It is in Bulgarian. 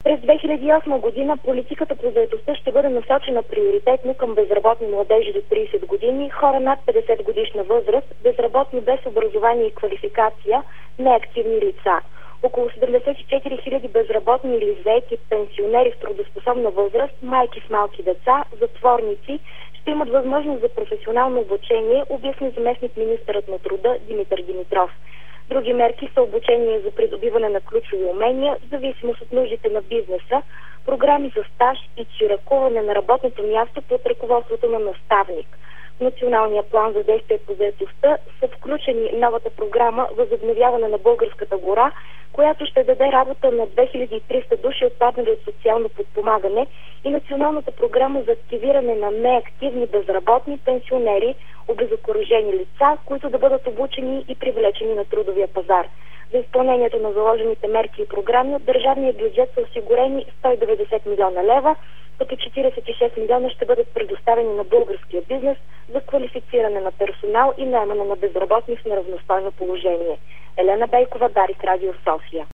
През 2008 година политиката по заетостта ще бъде насочена приоритетно към безработни младежи до 30 години, хора над 50 годишна възраст, безработни без образование и квалификация, неактивни лица. Около 74 000 безработни или заети пенсионери в трудоспособна възраст, майки с малки деца, затворници ще имат възможност за професионално обучение, обясни заместник-министърът на труда Димитър Димитров. Други мерки са обучение за придобиване на ключови умения, в зависимост от нуждите на бизнеса, програми за стаж и чиракуване на работното място под ръководството на наставник. В Националния план за действие по заетостта са включени новата програма Възобновяване на българската гора, която ще даде работа на 2300 души, отпаднали от социално подпомагане, и Националната програма за активиране на неактивни безработни пенсионери, обезокоръжени лица, които да бъдат обучени и привлечени на трудовия пазар. За изпълнението на заложените мерки и програми от държавния бюджет са осигурени 190 милиона лева, като 46 милиона ще бъдат предоставени на българския бизнес за квалифициране на персонал и наемане на безработни в неравностойно положение. Елена Бейкова, Дарик, Радио София.